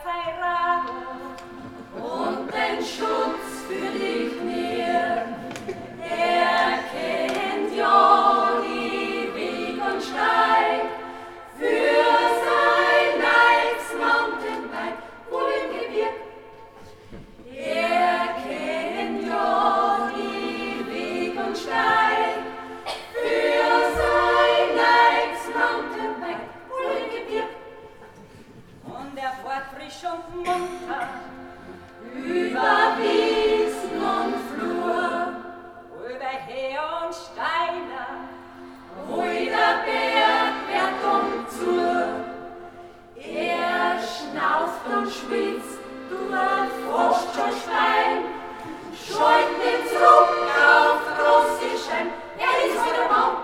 und den Schutz für dich mir. Er kennt ja die Weg und Steig für sein Leibs Mountainbike wohl im Gebirg. Er kennt ja die Weg und Steig für sein Leibs Mountainbike wohl im Gebirg. Und er fährt frisch und munter über Wiesen und Flur, über Heer und Steine, wo der Berg wird zu. Er schnauft und schwitzt durch fast schon Stein, scheut nicht zurück auf Russischem, er ist wieder Mann.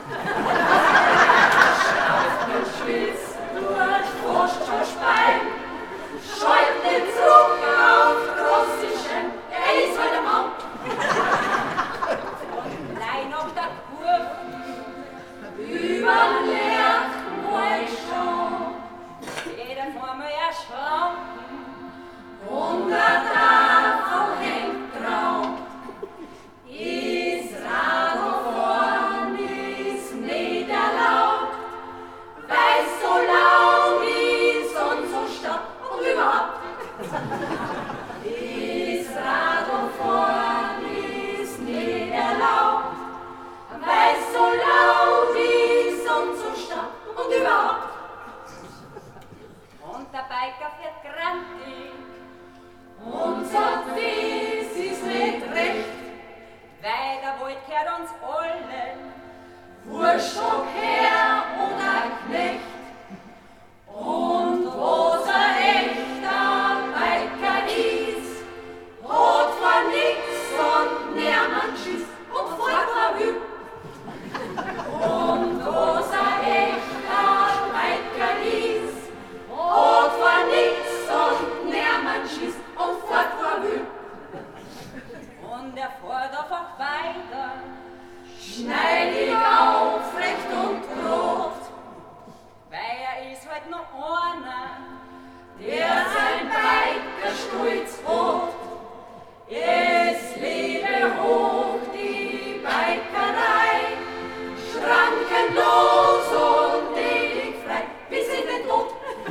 Schnauft und schwitzt durch fast schon Stein, scheut nicht zurück auf Russischem, er ist wieder Mann. Und allein auf der Kurve über Lerchen schon, jeder vor mir erschrocken, und der Tafel hängt drauf. Ist Radl vorn, ist nicht erlaubt, weil so laut ist und so stark und überhaupt. Ist Radl vorn, ist nicht erlaubt, weil so laut ist und so stark und überhaupt. Und der Biker fährt grantig und sagt, das ist nicht recht, weil der Wald gehört uns allen, Wurscht ob Herr oder Knecht. Und was ein echter Biker ist, hat vor nix und niemand Schiss und fort vor will. Und was ein echter Biker ist, hat vor nix und niemand Schiss und fort vor will. Und er fährt einfach weiter, schneidig aufrecht und rot, weil er ist halt noch einer, der sein Biker stolz hat. Es lebe hoch die Bikerei, schrankenlos und ewig frei, bis in den Tod.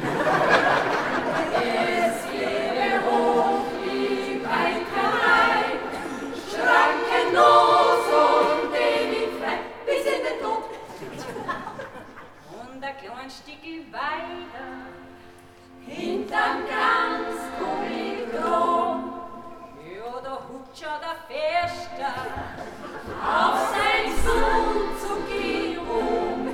Es lebe hoch die Bikerei, schrankenlos und ewig frei, bis in den Tod. Und ein klein Stückchen weiter, hinterm ganz Polychrom, ja, da hutscht schon der Fester auf sein Sohn zu gehen um.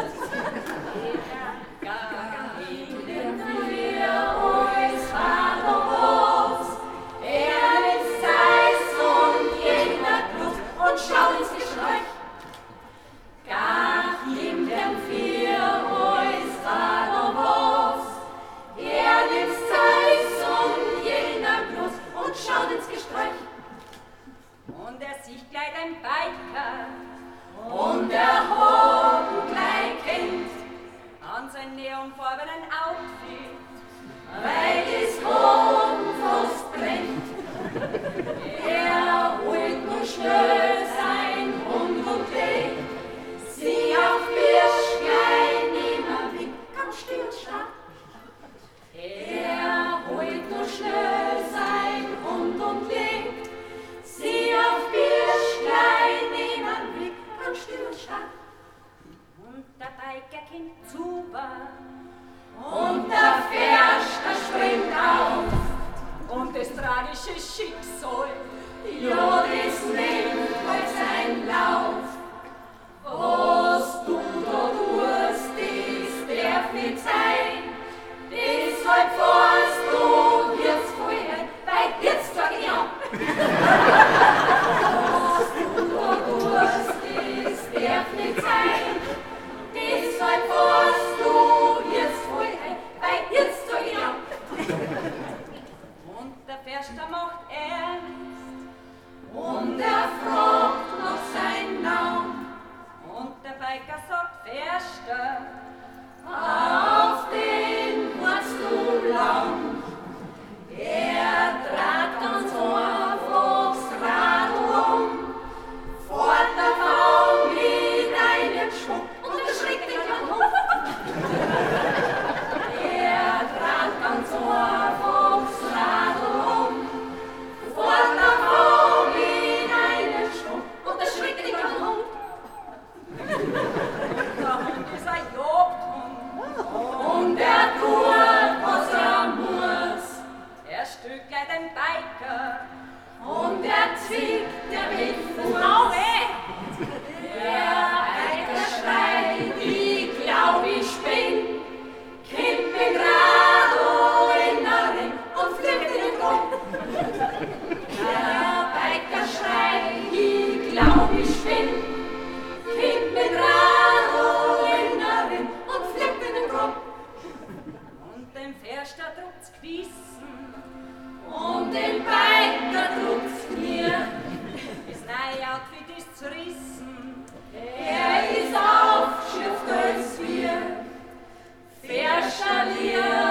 In den Frühjahr's war noch was, er ist Seis und jener Plus und schaut ins Gesträuch. Gar in dem Vierhäus war noch was, er ist Seis und jener Plus und schaut ins Gesträuch. Und er sieht gleich ein Biker und er hat gleich kennt an sein neonfarbenen Outfit, weil das Horn fast brennt. Er holt nur schnell sein Hund und legt sie auf Birschglein neben Weg, ganz still und stark. Er holt nur schnell sein Hund und legt sie auf Birschglein neben Weg, ganz still und stark. Und der Biker kommt zu und der Förster springt auf und das tragische Schicksal, ja, das nimmt halt seinen Lauf. Was du da tust, das darf nicht sein, deshalb fährst du jetzt vorher, weil jetzt sag ich an. Was du da tust, das darf nicht sein, deshalb fährst du jetzt vorher, weil jetzt sag ich an. Und der Förster macht ernst Und den Beiker druckt's Knie. Das neue Outfit ist zerrissen. Er ist aufgeschürft als wir. Verschaliert.